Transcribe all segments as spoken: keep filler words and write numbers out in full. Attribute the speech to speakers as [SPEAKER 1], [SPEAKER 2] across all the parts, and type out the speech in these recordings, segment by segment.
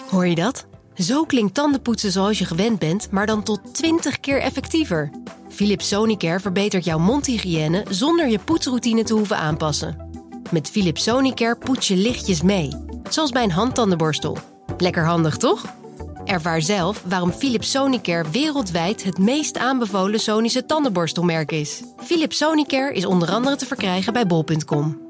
[SPEAKER 1] Hoor je dat? Zo klinkt tandenpoetsen zoals je gewend bent, maar dan tot twintig keer effectiever. Philips Sonicare verbetert jouw mondhygiëne zonder je poetsroutine te hoeven aanpassen. Met Philips Sonicare poets je lichtjes mee, zoals bij een handtandenborstel. Lekker handig, toch? Ervaar zelf waarom Philips Sonicare wereldwijd het meest aanbevolen Sonische tandenborstelmerk is. Philips Sonicare is onder andere te verkrijgen bij bol punt com.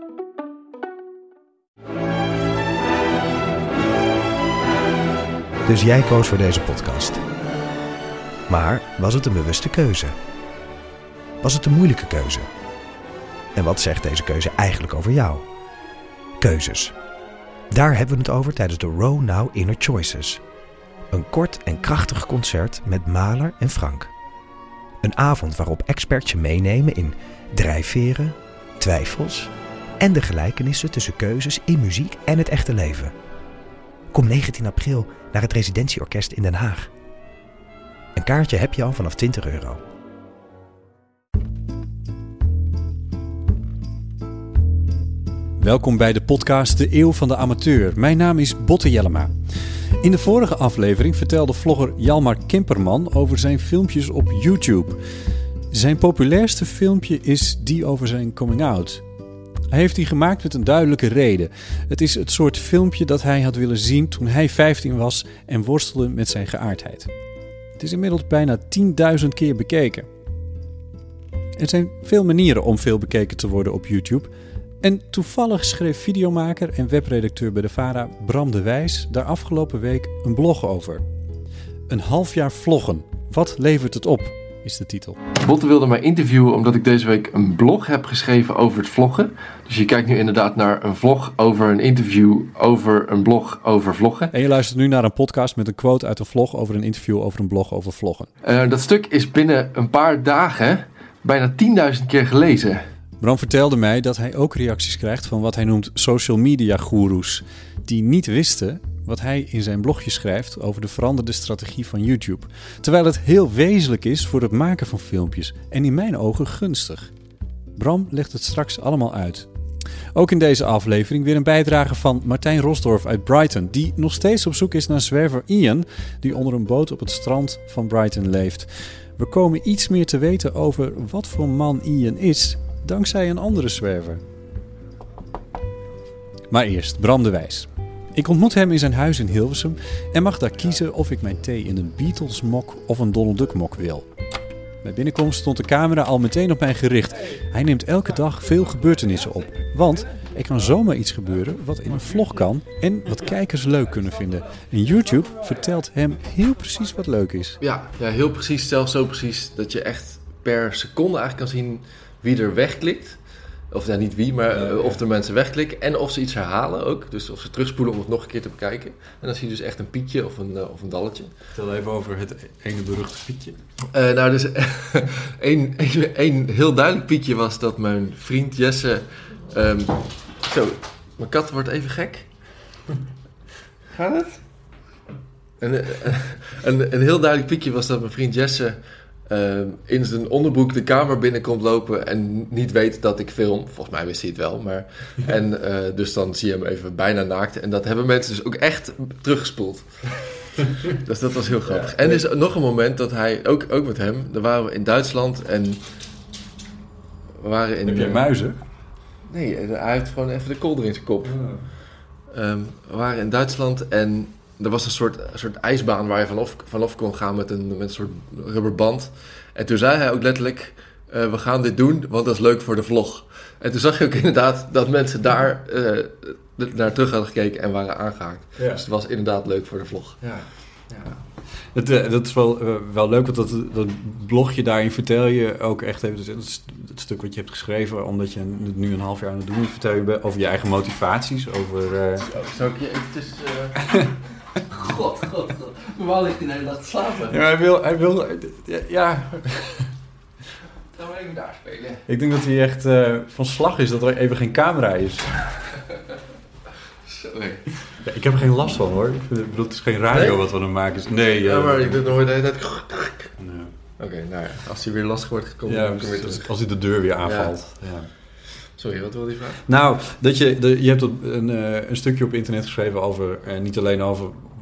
[SPEAKER 2] Dus jij koos voor deze podcast. Maar was het een bewuste keuze? Was het een moeilijke keuze? En wat zegt deze keuze eigenlijk over jou? Keuzes. Daar hebben we het over tijdens de Row Now Inner Choices. Een kort en krachtig concert met Mahler en Frank. Een avond waarop experts je meenemen in drijfveren, twijfels en de gelijkenissen tussen keuzes in muziek en het echte leven. Kom negentien april naar het Residentieorkest in Den Haag. Een kaartje heb je al vanaf twintig euro.
[SPEAKER 3] Welkom bij de podcast De Eeuw van de Amateur. Mijn naam is Botte Jellema. In de vorige aflevering vertelde vlogger Hjalmar Kemperman over zijn filmpjes op YouTube. Zijn populairste filmpje is die over zijn coming-out. Hij heeft die gemaakt met een duidelijke reden. Het is het soort filmpje dat hij had willen zien toen hij vijftien was en worstelde met zijn geaardheid. Het is inmiddels bijna tienduizend keer bekeken. Er zijn veel manieren om veel bekeken te worden op YouTube. En toevallig schreef videomaker en webredacteur bij de VARA Bram de Wijs daar afgelopen week een blog over. Een half jaar vloggen. Wat levert het op? Is de titel.
[SPEAKER 4] Botte wilde mij interviewen omdat ik deze week een blog heb geschreven over het vloggen. Dus je kijkt nu inderdaad naar een vlog over een interview over een blog over vloggen.
[SPEAKER 3] En je luistert nu naar een podcast met een quote uit een vlog over een interview over een blog over vloggen.
[SPEAKER 4] Uh, dat stuk is binnen een paar dagen bijna tienduizend keer gelezen.
[SPEAKER 3] Bram vertelde mij dat hij ook reacties krijgt van wat hij noemt social media goeroes, die niet wisten wat hij in zijn blogje schrijft over de veranderde strategie van YouTube. Terwijl het heel wezenlijk is voor het maken van filmpjes en in mijn ogen gunstig. Bram legt het straks allemaal uit. Ook in deze aflevering weer een bijdrage van Martijn Rosdorf uit Brighton, die nog steeds op zoek is naar zwerver Ian, die onder een boot op het strand van Brighton leeft. We komen iets meer te weten over wat voor man Ian is, dankzij een andere zwerver. Maar eerst Bram de Wijs. Ik ontmoet hem in zijn huis in Hilversum en mag daar kiezen of ik mijn thee in een Beatles mok of een Donald Duck mok wil. Bij binnenkomst stond de camera al meteen op mij gericht. Hij neemt elke dag veel gebeurtenissen op, want er kan zomaar iets gebeuren wat in een vlog kan en wat kijkers leuk kunnen vinden. En YouTube vertelt hem heel precies wat leuk is.
[SPEAKER 4] Ja, ja, heel precies, zelfs zo precies dat je echt per seconde eigenlijk kan zien wie er wegklikt. Of ja, niet wie, maar uh, of er mensen wegklikken en of ze iets herhalen ook. Dus of ze terugspoelen om het nog een keer te bekijken. En dan zie je dus echt een pietje of een, uh, of een dalletje.
[SPEAKER 3] Vertel even over het ene beruchte pietje.
[SPEAKER 4] Uh, nou, dus één één heel duidelijk pietje was dat mijn vriend Jesse... Um, zo, mijn kat wordt even gek. Gaat het? En, een, een heel duidelijk pietje was dat mijn vriend Jesse... Uh, in zijn onderbroek de kamer binnenkomt lopen en niet weet dat ik film. Volgens mij wist hij het wel, maar... En uh, dus dan zie je hem even bijna naakt. En dat hebben mensen dus ook echt teruggespoeld. Dus dat was heel grappig. En er is nog een moment dat hij, ook, ook met hem... Daar waren we in Duitsland en... We waren in...
[SPEAKER 3] Heb je muizen?
[SPEAKER 4] Nee, hij heeft gewoon even de kolder in zijn kop. Um, we waren in Duitsland en... Er was een soort, een soort ijsbaan waar je vanaf, vanaf kon gaan met een, met een soort rubberband. En toen zei hij ook letterlijk, uh, we gaan dit doen, want dat is leuk voor de vlog. En toen zag je ook inderdaad dat mensen daar uh, naar terug hadden gekeken en waren aangehaakt. Ja. Dus het was inderdaad leuk voor de vlog.
[SPEAKER 3] Ja, ja. Dat, uh, dat is wel, uh, wel leuk, want dat, dat blogje daarin vertel je ook echt even... Dus het, het stuk wat je hebt geschreven, omdat je het nu een half jaar aan het doen bent, vertel je over je eigen motivaties, over... Uh...
[SPEAKER 4] Zo, zou ik je eventjes... Uh... God, god, god. Normaal ligt hij de hele dag te slapen.
[SPEAKER 3] Ja, hij wil... Hij wil ja, ja.
[SPEAKER 4] Gaan we even daar spelen.
[SPEAKER 3] Ik denk dat hij echt uh, van slag is dat er even geen camera is.
[SPEAKER 4] Sorry.
[SPEAKER 3] Ja, ik heb er geen last van, hoor. Ik bedoel, het is geen radio nee? wat we aan het maken is. Nee.
[SPEAKER 4] Ja,
[SPEAKER 3] uh,
[SPEAKER 4] maar ik doe het nooit de hele tijd...
[SPEAKER 3] Nee.
[SPEAKER 4] Oké, okay, nou ja. Als hij weer lastig wordt gekomen,
[SPEAKER 3] ja,
[SPEAKER 4] dan kom je terug.
[SPEAKER 3] Als hij de deur weer aanvalt. Ja. Ja.
[SPEAKER 4] Sorry, wat wilde je vragen?
[SPEAKER 3] Nou, dat je, de, je hebt een, uh, een stukje op internet geschreven over, uh, niet alleen over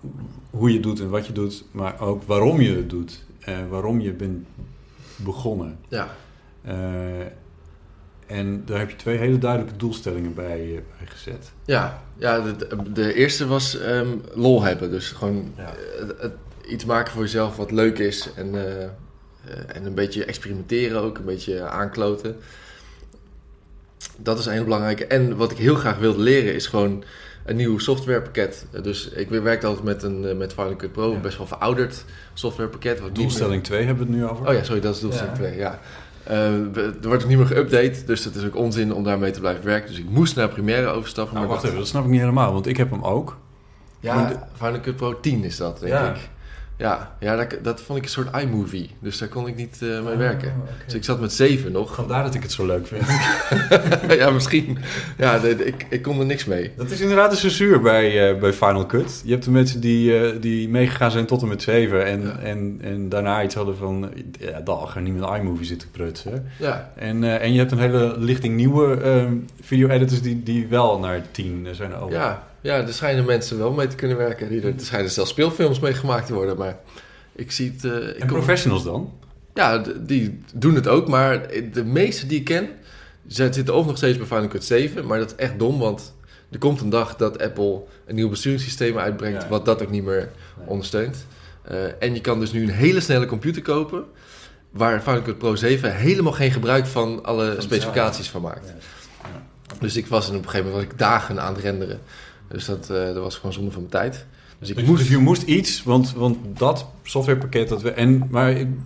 [SPEAKER 3] hoe je het doet en wat je doet, maar ook waarom je het doet. Uh, waarom je bent begonnen.
[SPEAKER 4] Ja.
[SPEAKER 3] Uh, en daar heb je twee hele duidelijke doelstellingen bij, uh, bij gezet.
[SPEAKER 4] Ja, ja de, de eerste was um, lol hebben. Dus gewoon ja. uh, het, iets maken voor jezelf wat leuk is. En, uh, uh, en een beetje experimenteren ook. Een beetje aankloten. Dat is een hele belangrijke. En wat ik heel graag wilde leren is gewoon een nieuw softwarepakket. Dus ik werkte altijd met, een, met Final Cut Pro. Ja. Best wel verouderd softwarepakket. Wat
[SPEAKER 3] doelstelling twee hebben we het nu over.
[SPEAKER 4] Oh ja, sorry, dat is doelstelling twee. Ja. Ja. Uh, er wordt ook niet meer geüpdate, dus het is ook onzin om daarmee te blijven werken. Dus ik moest naar Premiere overstappen.
[SPEAKER 3] Nou,
[SPEAKER 4] maar
[SPEAKER 3] wacht even, dat snap ik niet helemaal, want ik heb hem ook.
[SPEAKER 4] Ja, de... Final Cut Pro tien is dat, denk
[SPEAKER 3] ja.
[SPEAKER 4] ik. Ja, ja dat, dat vond ik een soort iMovie, dus daar kon ik niet uh, mee oh, werken. Okay. Dus ik zat met zeven nog.
[SPEAKER 3] Vandaar dat ik het zo leuk vind.
[SPEAKER 4] Ja, misschien. Ja, de, de, ik, ik kon er niks mee.
[SPEAKER 3] Dat is inderdaad de censuur bij, uh, bij Final Cut. Je hebt de mensen die, uh, die meegegaan zijn tot en met zeven en, ja. en, en daarna iets hadden van, ja, dag, ga niet met iMovie zitten prutsen.
[SPEAKER 4] Ja.
[SPEAKER 3] En, uh, en je hebt een hele lichting nieuwe uh, video-editors die, die wel naar tien zijn over.
[SPEAKER 4] Ja. Ja, er schijnen mensen wel mee te kunnen werken. Er schijnen zelfs speelfilms mee gemaakt te worden, maar ik zie het... Uh, ik
[SPEAKER 3] en professionals kom... dan?
[SPEAKER 4] Ja, die doen het ook, maar de meeste die ik ken, zitten ook nog steeds bij Final Cut zeven, maar dat is echt dom, want er komt een dag dat Apple een nieuw besturingssysteem uitbrengt, ja. wat dat ook niet meer nee. ondersteunt. Uh, en je kan dus nu een hele snelle computer kopen, waar Final Cut Pro zeven helemaal geen gebruik van alle van specificaties van maakt. Ja. Ja. Dus ik was op een gegeven moment was ik dagen aan het renderen. Dus dat, uh, dat was gewoon zonde van mijn tijd. Dus, ik
[SPEAKER 3] dus,
[SPEAKER 4] moest...
[SPEAKER 3] dus je moest iets, want, want dat softwarepakket... Dat we, en, maar uh,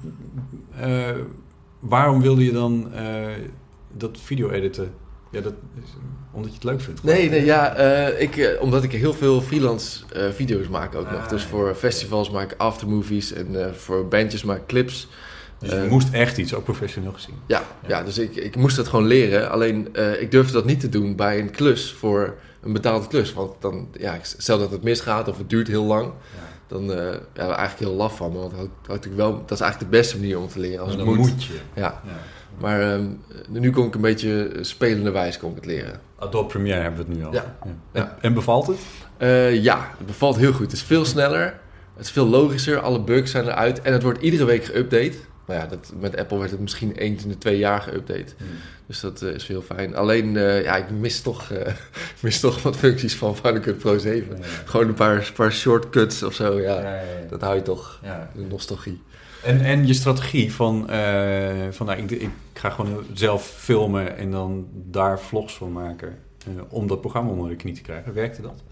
[SPEAKER 3] waarom wilde je dan uh, dat video editen? Ja, dat is omdat je het leuk vindt.
[SPEAKER 4] Nee, nee ja, uh, ik, uh, omdat ik heel veel freelance uh, video's maak ook ah, nog. Dus voor festivals maak ik aftermovies en uh, voor bandjes maak ik clips.
[SPEAKER 3] Dus je uh, moest echt iets, ook professioneel gezien.
[SPEAKER 4] Ja, ja. ja dus ik, ik moest dat gewoon leren. Alleen, uh, ik durfde dat niet te doen bij een klus voor... een betaalde klus, want dan, ja, stel dat het misgaat of het duurt heel lang, ja. dan uh, ja, eigenlijk heel laf van me, want dat, dat, wel, dat is eigenlijk de beste manier om te leren. Als
[SPEAKER 3] ja,
[SPEAKER 4] het
[SPEAKER 3] dan
[SPEAKER 4] moet.
[SPEAKER 3] moet je.
[SPEAKER 4] Ja. ja. Maar um, nu kon ik een beetje spelende wijs kon ik het leren.
[SPEAKER 3] Adobe Premiere hebben we het nu al.
[SPEAKER 4] Ja.
[SPEAKER 3] Ja. Ja. En bevalt het?
[SPEAKER 4] Uh, ja, het bevalt heel goed. Het is veel sneller, het is veel logischer, alle bugs zijn eruit en het wordt iedere week geüpdate. Nou ja, dat, met Apple werd het misschien eens in de twee jaar geüpdate. Hmm. Dus dat uh, is heel fijn. Alleen, uh, ja, ik mis toch, uh, mis toch wat functies van Final Cut Pro zeven. Ja, ja. Gewoon een paar, paar shortcuts of zo, ja. Ja, ja, ja. Dat hou je toch, ja. de nostalgie.
[SPEAKER 3] En, en je strategie van, uh, van nou, ik, ik ga gewoon zelf filmen en dan daar vlogs van maken. Uh, om dat programma onder de knie te krijgen. Werkte dat?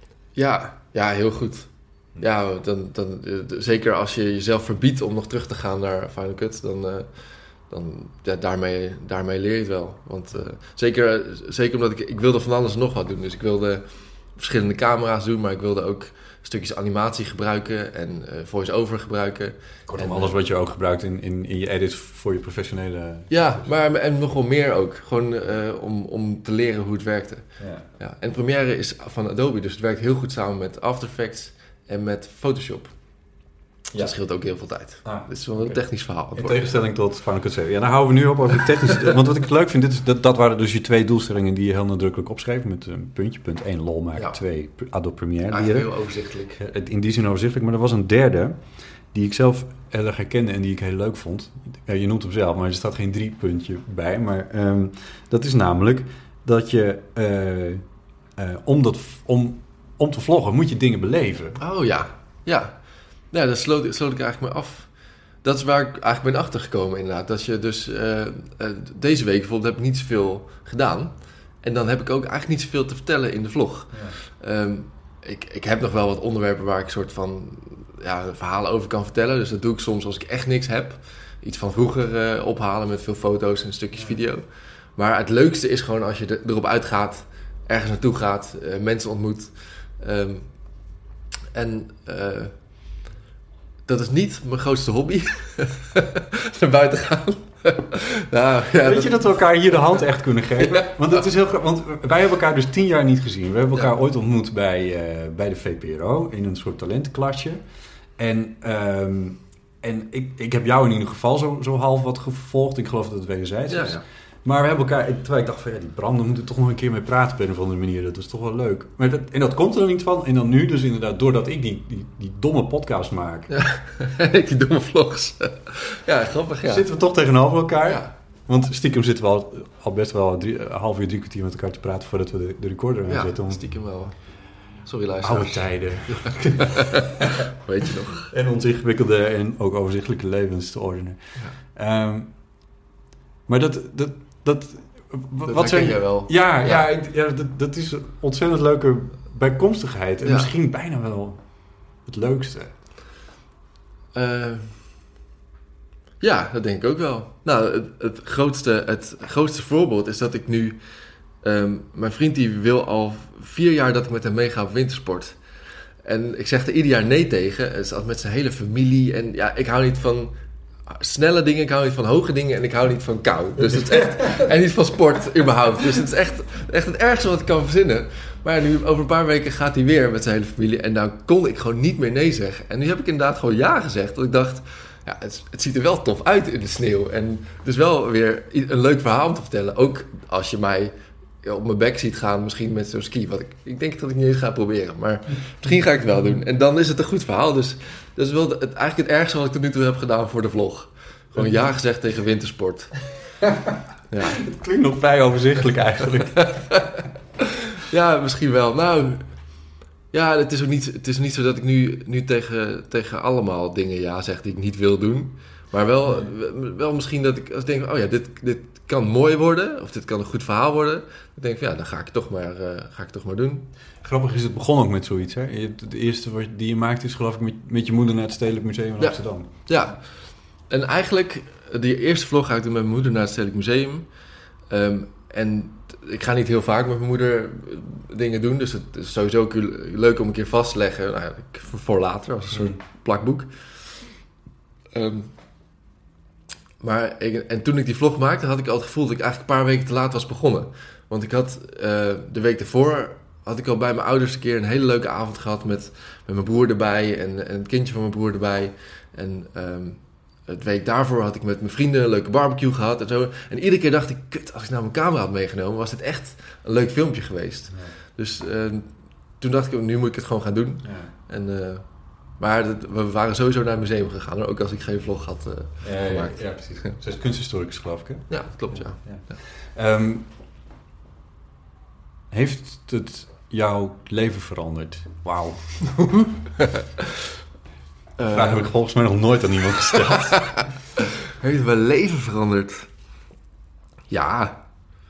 [SPEAKER 4] Ja, ja, heel goed. Ja, dan, dan, zeker als je jezelf verbiedt om nog terug te gaan naar Final Cut, dan, uh, dan ja, daarmee, daarmee leer je het wel. Want uh, zeker, zeker omdat ik, ik wilde van alles en nog wat doen. Dus ik wilde verschillende camera's doen, maar ik wilde ook stukjes animatie gebruiken en uh, voice-over gebruiken.
[SPEAKER 3] Kortom,
[SPEAKER 4] en,
[SPEAKER 3] alles wat je ook gebruikt in, in, in je edit voor je professionele...
[SPEAKER 4] Ja, maar en nog wel meer ook. Gewoon uh, om, om te leren hoe het werkte. Ja. Ja, en Premiere is van Adobe, dus het werkt heel goed samen met After Effects en met Photoshop. Dus ja. Dat scheelt ook heel veel tijd. Ah, dit is wel een okay. technisch verhaal.
[SPEAKER 3] In tegenstelling tot Final Cut zeven. Ja, dan houden we nu op over technisch. Want wat ik leuk vind, dit is, dat, dat waren dus je twee doelstellingen die je heel nadrukkelijk opschreef. Met een puntje. Punt één, lol maken. Ja. twee, Adobe Premiere
[SPEAKER 4] ja,
[SPEAKER 3] leren.
[SPEAKER 4] Heel overzichtelijk.
[SPEAKER 3] In die zin overzichtelijk. Maar er was een derde, die ik zelf heel erg herkende en die ik heel leuk vond. Ja, je noemt hem zelf, maar er staat geen drie puntje bij. Maar um, dat is namelijk dat je, uh, uh, om, dat, om, om te vloggen, moet je dingen beleven.
[SPEAKER 4] Oh ja, ja. Ja, dat sloot, sloot ik eigenlijk mee af. Dat is waar ik eigenlijk ben achtergekomen inderdaad. Dat je dus uh, uh, deze week bijvoorbeeld heb ik niet zoveel gedaan. En dan heb ik ook eigenlijk niet zoveel te vertellen in de vlog. Ja. Um, ik, ik heb nog wel wat onderwerpen waar ik soort van ja, verhalen over kan vertellen. Dus dat doe ik soms als ik echt niks heb. Iets van vroeger uh, ophalen met veel foto's en stukjes video. Maar het leukste is gewoon als je er, erop uitgaat, ergens naartoe gaat, uh, mensen ontmoet. Um, en... Uh, Dat is niet mijn grootste hobby. Naar buiten gaan. nou, ja,
[SPEAKER 3] Weet
[SPEAKER 4] dat...
[SPEAKER 3] je dat we elkaar hier de hand echt kunnen geven? Ja. Want, het is heel gra- want wij hebben elkaar dus tien jaar niet gezien. We hebben elkaar ja. ooit ontmoet bij, uh, bij de V P R O. In een soort talentenklasje. En, um, en ik, ik heb jou in ieder geval zo, zo half wat gevolgd. Ik geloof dat het wederzijds is. Ja, ja. Maar we hebben elkaar... Terwijl ik dacht van, ja, die Bram, daar moet ik toch nog een keer mee praten op een of andere manier. Dat is toch wel leuk. Maar dat, en dat komt er dan niet van. En dan nu dus inderdaad, doordat ik die, die, die domme podcast maak.
[SPEAKER 4] Ja, ik die domme vlogs. Ja, grappig, ja.
[SPEAKER 3] Zitten we toch tegenover elkaar.
[SPEAKER 4] Ja.
[SPEAKER 3] Want stiekem zitten we al, al best wel drie, een half uur, drie kwartier met elkaar te praten voordat we de, de recorder aan
[SPEAKER 4] Ja,
[SPEAKER 3] zetten. Om
[SPEAKER 4] stiekem wel. Sorry, luisteraars.
[SPEAKER 3] oude tijden.
[SPEAKER 4] Weet je nog.
[SPEAKER 3] En ons ingewikkelde en ook overzichtelijke levens te ordenen. Ja. Um, maar dat... dat, dat
[SPEAKER 4] Dat
[SPEAKER 3] wat zijn
[SPEAKER 4] jij wel.
[SPEAKER 3] Ja, ja.
[SPEAKER 4] Ja.
[SPEAKER 3] ja, ja dat, dat is een ontzettend leuke bijkomstigheid. En
[SPEAKER 4] Ja.
[SPEAKER 3] misschien bijna wel het leukste.
[SPEAKER 4] Uh, ja, dat denk ik ook wel. Nou, het, het, grootste, het grootste voorbeeld is dat ik nu... Um, mijn vriend die wil al vier jaar dat ik met hem meega op wintersport. En ik zeg er ieder jaar nee tegen. Het is altijd met zijn hele familie. En ja, ik hou niet van snelle dingen. Ik hou niet van hoge dingen. En ik hou niet van kou. Dus het is echt... en niet van sport, überhaupt. Dus het is echt, echt het ergste wat ik kan verzinnen. Maar nu, over een paar weken gaat hij weer met zijn hele familie. En dan kon ik gewoon niet meer nee zeggen. En nu heb ik inderdaad gewoon ja gezegd. Dat ik dacht... Ja, het, het ziet er wel tof uit in de sneeuw. En het is wel weer een leuk verhaal om te vertellen. Ook als je mij op mijn bek ziet gaan, misschien met zo'n ski. Wat ik, ik denk dat ik niet eens ga proberen. Maar misschien ga ik het wel doen. En dan is het een goed verhaal. Dus dat is wel het, eigenlijk het ergste wat ik tot nu toe heb gedaan voor de vlog. Gewoon ja gezegd tegen wintersport. Ja.
[SPEAKER 3] Het klinkt nog vrij overzichtelijk eigenlijk.
[SPEAKER 4] Ja, misschien wel. Nou, ja, het is ook niet, het is niet zo dat ik nu, nu tegen, tegen allemaal dingen ja zeg die ik niet wil doen. Maar wel, wel misschien dat ik als ik denk, oh ja, dit, dit kan mooi worden. Of dit kan een goed verhaal worden. Dan denk ik, ja, dan ga ik het toch maar, uh, ga ik het toch maar doen.
[SPEAKER 3] Grappig is, het begon ook met zoiets. Hè? Je, de eerste wat die je maakt is geloof ik met, met je moeder naar het Stedelijk Museum in
[SPEAKER 4] Ja.
[SPEAKER 3] Amsterdam.
[SPEAKER 4] Ja, en eigenlijk, die eerste vlog ga ik doen met mijn moeder naar het Stedelijk Museum. Um, en ik ga niet heel vaak met mijn moeder dingen doen. Dus het is sowieso leuk om een keer vast te leggen. Nou, voor later, als een soort plakboek. Um, maar ik, en toen ik die vlog maakte, had ik al het gevoel dat ik eigenlijk een paar weken te laat was begonnen. Want ik had uh, de week daarvoor had ik al bij mijn ouders een keer een hele leuke avond gehad met, met mijn broer erbij en, en het kindje van mijn broer erbij. En um, het week daarvoor had ik met mijn vrienden een leuke barbecue gehad en zo. En iedere keer dacht ik, kut, als ik nou mijn camera had meegenomen, was dit echt een leuk filmpje geweest. Ja. Dus uh, toen dacht ik, nu moet ik het gewoon gaan doen. Ja. En, uh, maar dat, we waren sowieso naar het museum gegaan, ook als ik geen vlog had uh,
[SPEAKER 3] ja,
[SPEAKER 4] gemaakt.
[SPEAKER 3] Ja, ja, precies. Zij is kunsthistoricus, geloof ik, hè?
[SPEAKER 4] Ja, dat klopt, ja.
[SPEAKER 3] ja. ja. Um, heeft het jouw leven veranderd? Wauw. Die vraag heb ik volgens mij nog nooit aan iemand gesteld.
[SPEAKER 4] Heeft mijn leven veranderd? Ja.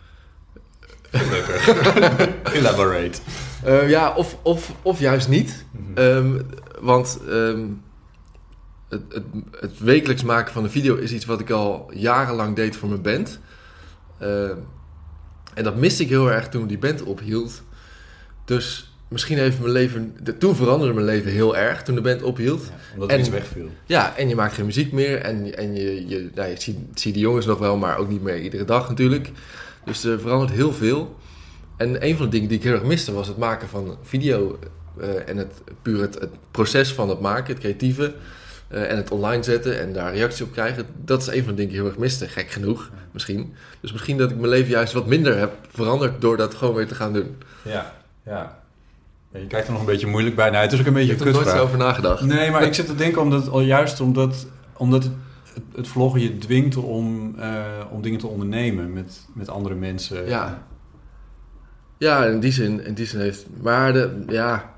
[SPEAKER 3] Elaborate.
[SPEAKER 4] Uh, ja, of, of, of juist niet. Mm-hmm. Um, want um, het, het, het wekelijks maken van een video is iets wat ik al jarenlang deed voor mijn band. Uh, en dat miste ik heel erg toen die band ophield. Dus misschien heeft mijn leven... De, toen veranderde mijn leven heel erg toen de band ophield. Ja,
[SPEAKER 3] omdat er iets wegviel.
[SPEAKER 4] Ja, en je maakt geen muziek meer. En, en je, je, nou, je ziet, ziet de jongens nog wel, maar ook niet meer iedere dag natuurlijk. Dus er verandert heel veel. En een van de dingen die ik heel erg miste was het maken van video. Uh, en het, puur het, het proces van het maken, het creatieve. Uh, en het online zetten en daar reactie op krijgen. Dat is een van de dingen die ik heel erg miste. Gek genoeg, misschien. Dus misschien dat ik mijn leven juist wat minder heb veranderd door dat gewoon weer te gaan doen.
[SPEAKER 3] Ja, ja. Je kijkt er nog een beetje moeilijk bij. Nou, het is ook een beetje
[SPEAKER 4] een
[SPEAKER 3] kutvraag.
[SPEAKER 4] Ik heb er nooit zo over nagedacht.
[SPEAKER 3] Nee, maar ik zit te denken omdat al juist omdat, omdat het, het, het vloggen je dwingt om, uh, om dingen te ondernemen met, met andere mensen.
[SPEAKER 4] Ja. Ja, in die zin, in die zin heeft... Maar de, ja...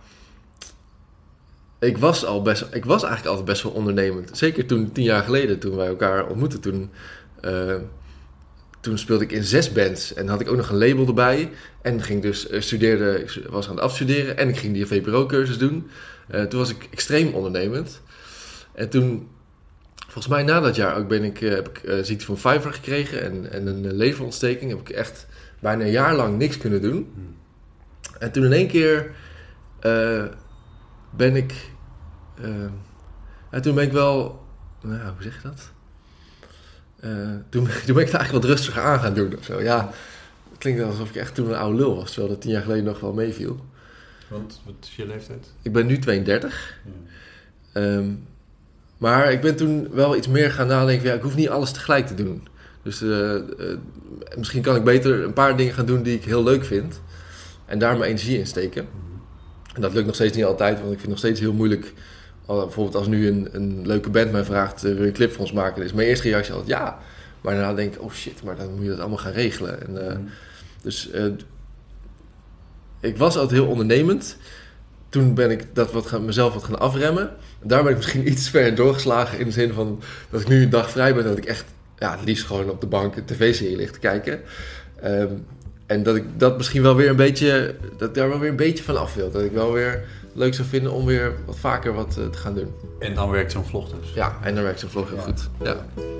[SPEAKER 4] Ik was al best... Ik was eigenlijk altijd best wel ondernemend. Zeker toen, tien jaar geleden, toen wij elkaar ontmoetten. Toen, uh, toen speelde ik in zes bands. En had ik ook nog een label erbij. En ging dus uh, studeerde... Ik was aan het afstuderen. En ik ging die V P R O-cursus doen. Uh, toen was ik extreem ondernemend. En toen... Volgens mij na dat jaar ook ben ik, uh, heb ik uh, ziekte van Fiverr gekregen. En, en een uh, leverontsteking. Heb ik echt... bijna een jaar lang niks kunnen doen. Hmm. En toen in één keer uh, ben ik... Uh, en toen ben ik wel... Nou, hoe zeg je dat? Uh, toen, toen ben ik het eigenlijk wat rustiger aan gaan doen of zo. Ja, het klinkt alsof ik echt toen een oude lul was. Terwijl dat tien jaar geleden nog wel meeviel.
[SPEAKER 3] Want wat is je leeftijd?
[SPEAKER 4] Ik ben nu tweeëndertig. Ja. Um, maar ik ben toen wel iets meer gaan nadenken. Ja, ik hoef niet alles tegelijk te doen. Dus uh, uh, misschien kan ik beter een paar dingen gaan doen die ik heel leuk vind. En daar mijn energie in steken. En dat lukt nog steeds niet altijd, want ik vind het nog steeds heel moeilijk. Bijvoorbeeld als nu een, een leuke band mij vraagt, uh, wil je een clip voor ons maken? Dan is mijn eerste reactie altijd ja. Maar daarna denk ik, oh shit, maar dan moet je dat allemaal gaan regelen. En, uh, mm. Dus uh, ik was altijd heel ondernemend. Toen ben ik dat wat gaan, mezelf wat gaan afremmen. En daar ben ik misschien iets verder doorgeslagen in de zin van dat ik nu een dag vrij ben. Dat ik echt ja, het liefst gewoon op de bank een tv-serie lig te kijken. Um, en dat ik dat misschien wel weer een beetje, dat ik daar wel weer een beetje van af wil. Dat ik wel weer leuk zou vinden om weer wat vaker wat uh, te gaan doen.
[SPEAKER 3] En dan werkt zo'n vlog dus?
[SPEAKER 4] Ja, en dan werkt zo'n vlog heel ja. goed. Ja.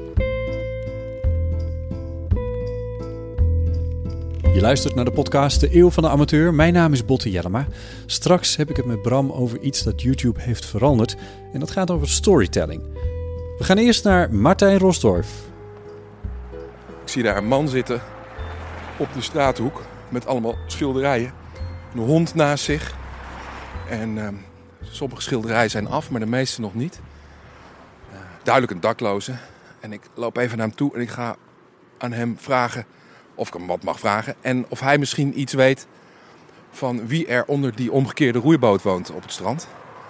[SPEAKER 3] Je luistert naar de podcast De Eeuw van de Amateur. Mijn naam is Botte Jellema. Straks heb ik het met Bram over iets dat YouTube heeft veranderd. En dat gaat over storytelling. We gaan eerst naar Martijn Rosdorf.
[SPEAKER 5] Ik zie daar een man zitten op de straathoek met allemaal schilderijen. Een hond naast zich. En uh, sommige schilderijen zijn af, maar de meeste nog niet. Uh, duidelijk een dakloze. En ik loop even naar hem toe en ik ga aan hem vragen of ik hem wat mag vragen. En of hij misschien iets weet van wie er onder die omgekeerde roeiboot woont op het strand.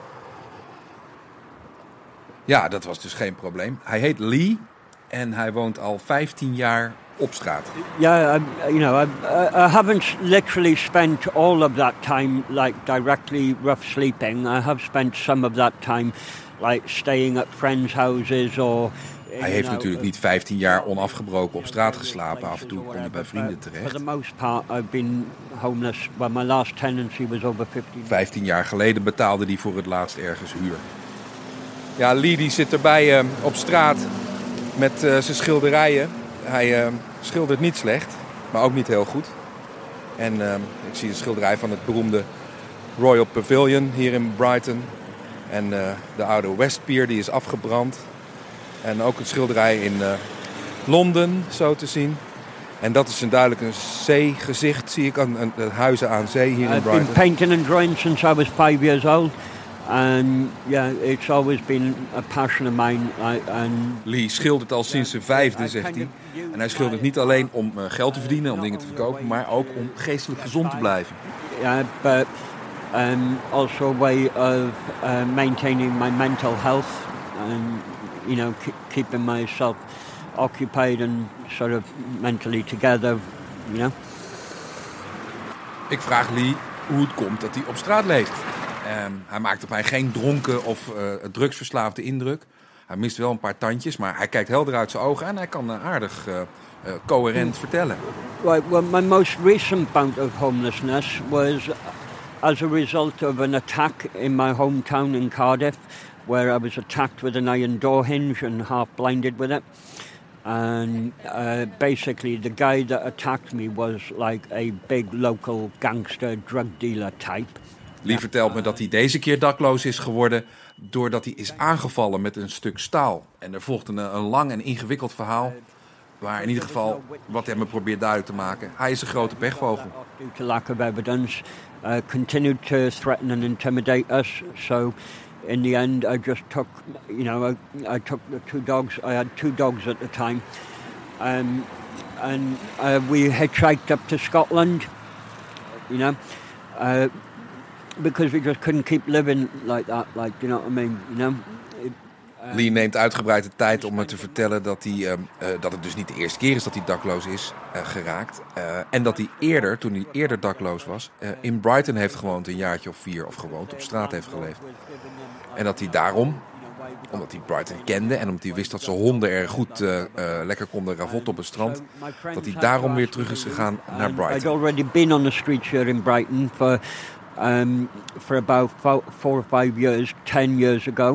[SPEAKER 5] Ja, dat was dus geen probleem. Hij heet Lee en hij woont al vijftien jaar op straat.
[SPEAKER 6] Yeah, um, you know, I, I haven't literally spent all of that time like directly rough sleeping. I have spent some of that time like staying at friends' houses or.
[SPEAKER 5] Hij heeft natuurlijk niet vijftien jaar onafgebroken op straat geslapen. Af en toe kon hij bij vrienden terecht.
[SPEAKER 6] For the most part, I've been homeless. Well, my last tenancy was over fifteen.
[SPEAKER 5] Vijftien jaar geleden betaalde hij voor het laatst ergens huur. Ja, Lee die zit erbij uh, op straat met uh, zijn schilderijen. Hij uh, schildert niet slecht, maar ook niet heel goed. En uh, ik zie een schilderij van het beroemde Royal Pavilion hier in Brighton. En uh, de oude West Pier die is afgebrand. En ook een schilderij in uh, Londen, zo te zien. En dat is een duidelijk een zeegezicht, zie ik, aan, aan, aan huizen aan zee hier in Brighton.
[SPEAKER 6] I've been painting and drawing since I was five years old. And yeah, it's always been a passion of mine. I, and
[SPEAKER 5] Lee schildert al sinds zijn vijfde, zegt hij. En hij schildert niet alleen om uh, geld te verdienen, om dingen te verkopen, maar ook om geestelijk gezond te blijven.
[SPEAKER 6] Yeah, but um, also a way of uh, maintaining my mental health and you know keep, keeping myself occupied and sort of mentally together, you know.
[SPEAKER 5] Ik vraag Lee hoe het komt dat hij op straat leeft. Um, hij maakt op mij geen dronken of uh, drugsverslaafde indruk. Hij mist wel een paar tandjes, maar hij kijkt helder uit zijn ogen en hij kan uh, aardig uh, uh, coherent vertellen.
[SPEAKER 6] Right, well, my most recent bout of homelessness was as a result of an attack in my hometown in Cardiff, where I was attacked with an iron door hinge and half blinded with it. And uh, basically the guy that attacked me was like a big local gangster drug dealer type.
[SPEAKER 5] Lee vertelt me dat hij deze keer dakloos is geworden doordat hij is aangevallen met een stuk staal. En er volgt een, een lang en ingewikkeld verhaal, waar in ieder geval wat hij me probeert duidelijk te maken. Hij is een grote pechvogel.
[SPEAKER 6] Due to lack of evidence, uh, continued to threaten and intimidate us. So in the end, I just took, you know, I, I took the two dogs. I had two dogs at the time, um, and uh, we hitchhiked up to Scotland. You know. Uh, Because we just couldn't keep living like that, like, you know what I mean, you know. It, uh,
[SPEAKER 5] Lee neemt uitgebreid de tijd om me te vertellen dat, hij, uh, uh, dat het dus niet de eerste keer is dat hij dakloos is uh, geraakt. Uh, en dat hij eerder, toen hij eerder dakloos was, uh, in Brighton heeft gewoond, een jaartje of vier of gewoond, op straat heeft geleefd. En dat hij daarom, omdat hij Brighton kende en omdat hij wist dat zijn honden er goed uh, uh, lekker konden ravotten op het strand, dat hij daarom weer terug is gegaan naar Brighton.
[SPEAKER 6] I'd already been on the streets here in Brighton for... Um, for about four, four or five years, ten years ago.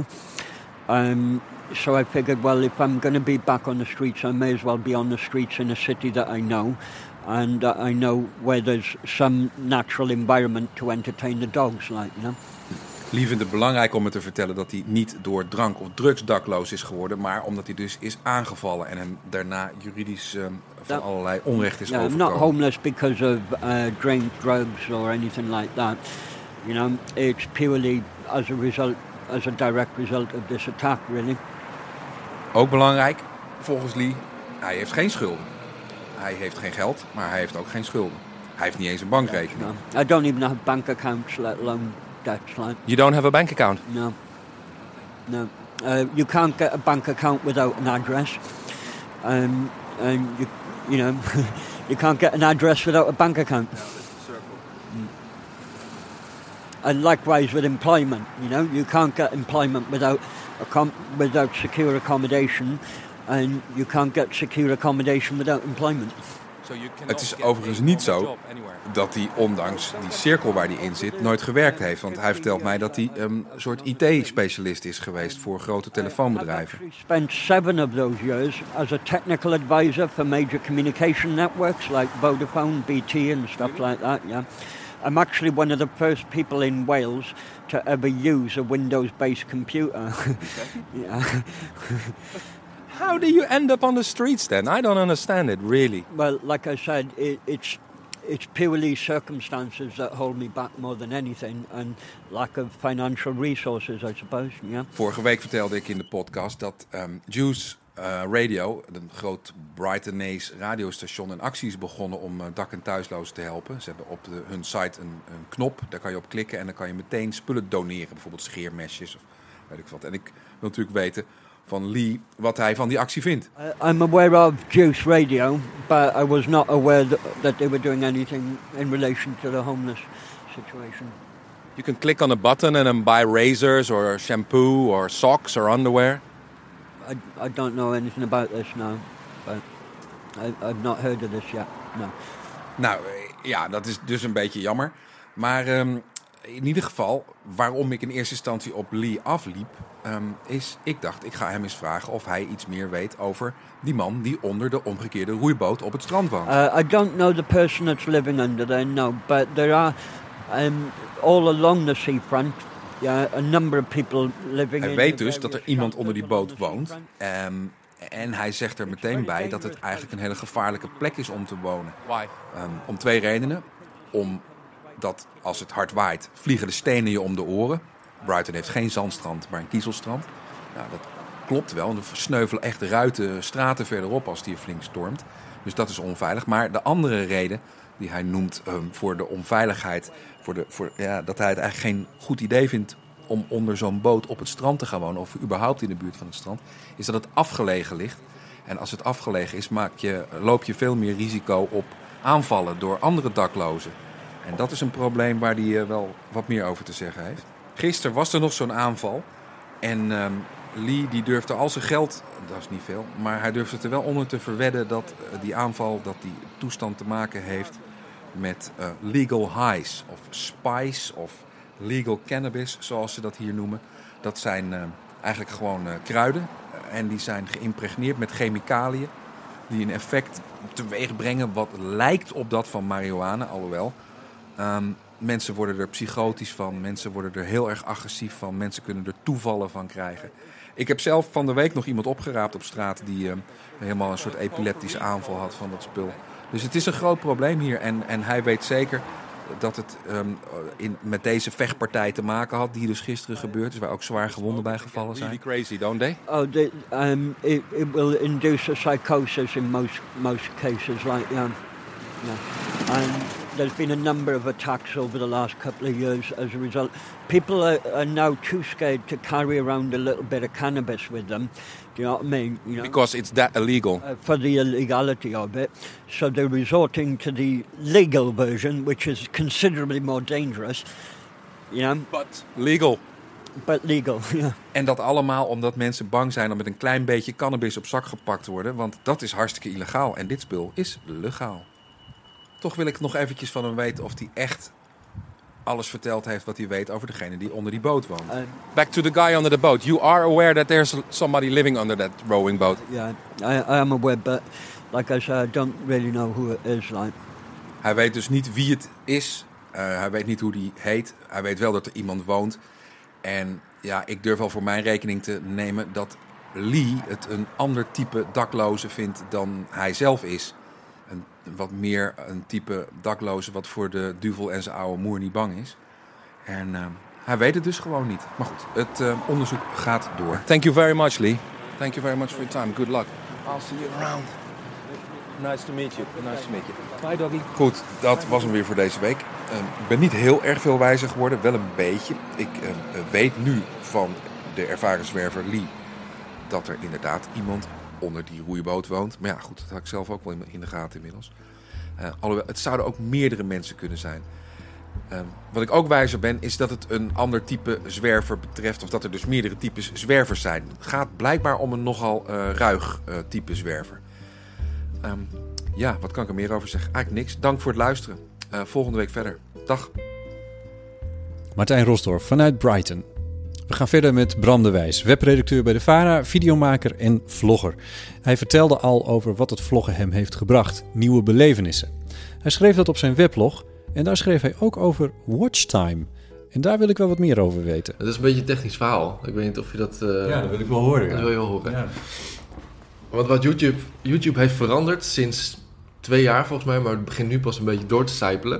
[SPEAKER 6] Um, so I figured, well, if I'm going to be back on the streets, I may as well be on the streets in a city that I know, and uh, I know where there's some natural environment to entertain the dogs, like, you know.
[SPEAKER 5] Lee vindt het belangrijk om me te vertellen dat hij niet door drank of drugs dakloos is geworden, maar omdat hij dus is aangevallen en hem daarna juridisch uh, van no, allerlei onrecht is
[SPEAKER 6] no,
[SPEAKER 5] overkomen.
[SPEAKER 6] I'm not homeless because of uh, drink, drugs or anything like that. You know, it's purely as a result, as a direct result of this attack, really.
[SPEAKER 5] Ook belangrijk, volgens Lee, hij heeft geen schulden. Hij heeft geen geld, maar hij heeft ook geen schulden. Hij heeft niet eens een bankrekening.
[SPEAKER 6] No. I don't even have bank accounts, let alone debts. Like.
[SPEAKER 5] You don't have a bank account?
[SPEAKER 6] No. No. Uh, you can't get a bank account without an address. Um, and you, you know, you can't get an address without a bank account. Mm. And likewise with employment, you know, you can't get employment without a com- without secure accommodation, and you can't get secure accommodation without employment.
[SPEAKER 5] Het is overigens niet zo dat hij, ondanks die cirkel waar hij in zit, nooit gewerkt heeft. Want hij vertelt mij dat hij um, een soort I T-specialist is geweest voor grote telefoonbedrijven.
[SPEAKER 6] I spent seven of those years as a technical advisor for major communication networks like Vodafone, B T and stuff like that, yeah. I'm actually one of the first people in Wales to ever use a Windows-based computer. Yeah.
[SPEAKER 5] How do you end up on the streets then? I don't understand it, really.
[SPEAKER 6] Well, like I said, it, it's it's purely circumstances that hold me back more than anything, and lack of financial resources, I suppose. Yeah.
[SPEAKER 5] Vorige week vertelde ik in de podcast dat um, Juice uh, Radio, een groot Brightonese radiostation, een actie is begonnen om uh, dak- en thuislozen te helpen. Ze hebben op de, hun site een, een knop, daar kan je op klikken en dan kan je meteen spullen doneren, bijvoorbeeld scheermesjes of weet ik wat. En ik wil natuurlijk weten van Lee wat hij van die actie vindt.
[SPEAKER 6] Uh, I'm aware of Juice Radio, but I was not aware that, that they were doing anything in relation to the homeless situation.
[SPEAKER 5] You can click on a button and then buy razors or shampoo or socks or underwear.
[SPEAKER 6] I, I don't know anything about this now, but I, I've not heard of this yet, no.
[SPEAKER 5] Nou, ja, dat is dus een beetje jammer. Maar um, in ieder geval, waarom ik in eerste instantie op Lee afliep, um, is, ik dacht, ik ga hem eens vragen of hij iets meer weet over die man die onder de omgekeerde roeiboot op het strand woont.
[SPEAKER 6] Uh, I don't know the person that's living under there, no, but there are um, all along the seafront, yeah, a number of people living.
[SPEAKER 5] Hij weet dus dat er iemand onder die boot woont. Um, en hij zegt er meteen bij dat het eigenlijk een hele gevaarlijke plek is om te wonen. Um, om twee redenen. Omdat als het hard waait, vliegen de stenen je om de oren. Brighton heeft geen zandstrand, maar een kiezelstrand. Nou, dat klopt wel. Er sneuvelen echt ruiten, straten verderop als die flink stormt. Dus dat is onveilig. Maar de andere reden die hij noemt um, voor de onveiligheid, voor de, voor, ja, dat hij het eigenlijk geen goed idee vindt om onder zo'n boot op het strand te gaan wonen, of überhaupt in de buurt van het strand, is dat het afgelegen ligt. En als het afgelegen is, maak je, loop je veel meer risico op aanvallen door andere daklozen. En dat is een probleem waar hij uh, wel wat meer over te zeggen heeft. Gisteren was er nog zo'n aanval. En um, Lee die durfde al zijn geld, dat is niet veel, maar hij durfde er wel onder te verwedden dat uh, die aanval, dat die toestand te maken heeft met uh, legal highs of spice of legal cannabis, zoals ze dat hier noemen. Dat zijn uh, eigenlijk gewoon uh, kruiden. Uh, en die zijn geïmpregneerd met chemicaliën die een effect teweeg brengen wat lijkt op dat van marihuana, alhoewel. Um, mensen worden er psychotisch van, mensen worden er heel erg agressief van, mensen kunnen er toevallen van krijgen. Ik heb zelf van de week nog iemand opgeraapt op straat die uh, helemaal een soort epileptische aanval had van dat spul. Dus het is een groot probleem hier en, en hij weet zeker dat het um, in, met deze vechtpartij te maken had, die dus gisteren gebeurd is, waar ook zwaar gewonden bij gevallen zijn. Really crazy, don't they?
[SPEAKER 6] Oh, they, um, it, it will induce a psychosis in most most cases, like yeah, yeah. And there's been a number of attacks over the last couple of years as a result. People are, are now too scared to carry around a little bit of cannabis with them. Do you know what I mean? You know,
[SPEAKER 5] because it's that illegal.
[SPEAKER 6] Uh, for the illegality of it. So they're resorting to the legal version, which is considerably more dangerous. You know?
[SPEAKER 5] But legal.
[SPEAKER 6] But legal, ja. Yeah.
[SPEAKER 5] En dat allemaal omdat mensen bang zijn om met een klein beetje cannabis op zak gepakt te worden. Want dat is hartstikke illegaal. En dit spul is legaal. Toch wil ik nog eventjes van hem weten of hij echt alles verteld heeft wat hij weet over degene die onder die boot woont. Uh, Back to the guy under the boat. You are aware that there's somebody living under that rowing boat?
[SPEAKER 6] Yeah, I, I am aware, but like I said, I don't really know who it is. Like.
[SPEAKER 5] Hij weet dus niet wie het is. Uh, hij weet niet hoe die heet. Hij weet wel dat er iemand woont. En ja, ik durf wel voor mijn rekening te nemen dat Lee het een ander type dakloze vindt dan hij zelf is. Een, wat meer een type dakloze wat voor de duivel en zijn oude moer niet bang is. En uh, hij weet het dus gewoon niet. Maar goed, het uh, onderzoek gaat door. Thank you very much, Lee. Thank you very much for your time. Good luck. I'll see you around. Nice to meet you. Nice to meet you. Bye, doggy. Goed, dat was hem weer voor deze week. Uh, ik ben niet heel erg veel wijzer geworden, wel een beetje. Ik uh, weet nu van de ervaren zwerver Lee dat er inderdaad iemand onder die roeiboot woont. Maar ja, goed, dat had ik zelf ook wel in de gaten inmiddels. Uh, alhoewel, het zouden ook meerdere mensen kunnen zijn. Uh, wat ik ook wijzer ben, is dat het een ander type zwerver betreft, of dat er dus meerdere types zwervers zijn. Het gaat blijkbaar om een nogal uh, ruig uh, type zwerver. Um, ja, wat kan ik er meer over zeggen? Eigenlijk niks. Dank voor het luisteren. Uh, volgende week verder. Dag.
[SPEAKER 3] Martijn Rosdorff vanuit Brighton. We gaan verder met Bram de Wijs, webredacteur bij de VARA, videomaker en vlogger. Hij vertelde al over wat het vloggen hem heeft gebracht, nieuwe belevenissen. Hij schreef dat op zijn weblog en daar schreef hij ook over watchtime. En daar wil ik wel wat meer over weten.
[SPEAKER 4] Het is een beetje een technisch verhaal. Ik weet niet of je dat... Uh...
[SPEAKER 3] Ja, dat wil ik wel horen. Ja.
[SPEAKER 4] Dat wil je wel horen. Ja. Want wat YouTube, YouTube heeft veranderd sinds twee jaar volgens mij, maar het begint nu pas een beetje door te sijpelen,